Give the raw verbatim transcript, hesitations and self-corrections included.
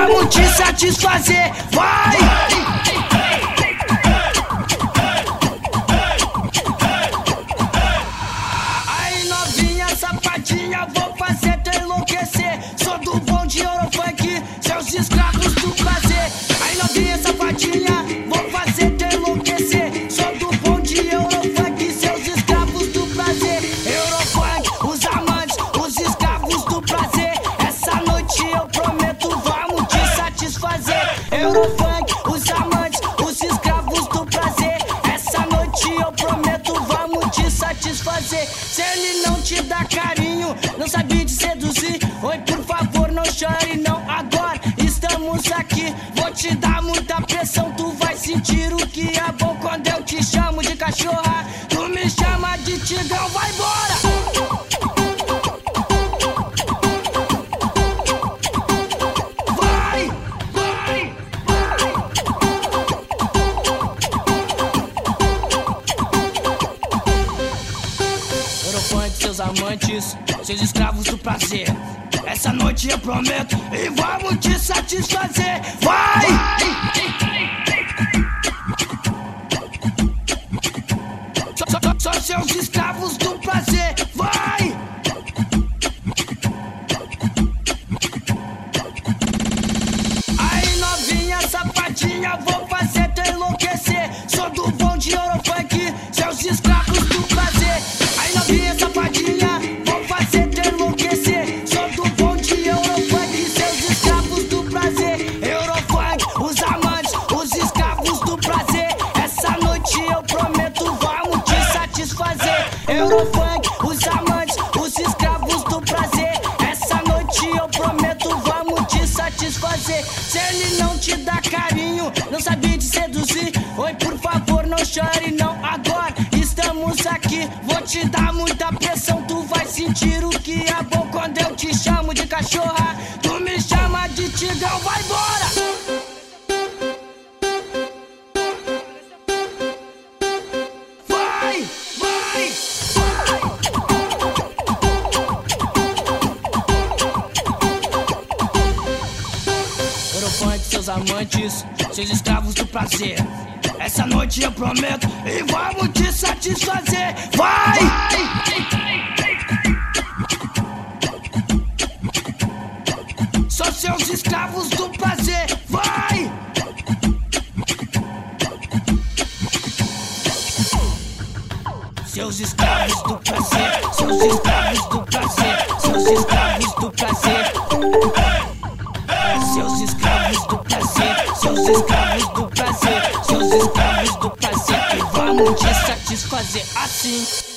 vamos te satisfazer. Vai! Aí novinha, safadinha, vou fazer tu enlouquecer. Sou do bom de Eurofunk, seus escravos do prazer. Aí novinha, safadinha, vou fazer tu enlouquecer. Sou do bom de Eurofunk, seus escravos do prazer. Eurofunk, os amantes, os escravos do prazer. Essa noite eu prometo, vamos te satisfazer. Eurofunk, os amantes, os escravos do prazer. Essa noite eu prometo, vamos te satisfazer. Se ele não te dá carinho, não sabe te seduzir, oi, por favor, não chore, não. Agora estamos aqui, vou te dar muita pressão. Tu vai sentir o que é bom quando eu te chamo de cachorra. Tu me chama de tigrão, vai embora! Vai, vai, vai! Eurofunk, seus amantes, seus escravos do prazer. Essa noite eu prometo e vamos te satisfazer. Vai! Só, só, só seus escravos do prazer. Vai! Aí novinha, safadinha, vou fazer tu enlouquecer. Sou do bom de Eurofunk, seus escravos do prazer. Aí novinha, safadinha, vou fazer tu enlouquecer. Sou do bom de Eurofunk, seus escravos do prazer. Eurofunk, os amantes, os escravos do prazer. Essa noite eu prometo, vamos te satisfazer. Eurofunk, os amantes, os escravos do prazer. Essa noite eu prometo, vamos te satisfazer. Se ele não te dá carinho, não sabe te seduzir, oi, por favor, não chore, não. Agora estamos aqui, vou te dar muita pressão. Tu vai sentir o que é bom quando eu te chamo de cachorra. Tu me chama de tigrão, vai embora! Vai, vai, vai! Eurofunk, seus amantes, seus escravos do prazer. Essa noite eu prometo e vamos te satisfazer. Vai! Só seus escravos do prazer. Vai! Seus escravos do prazer. Seus escravos do prazer. Seus escravos do prazer. Seus escravos do prazer. Seus escravos do prazer. Seus escravos do prazer. E vamos te satisfazer assim.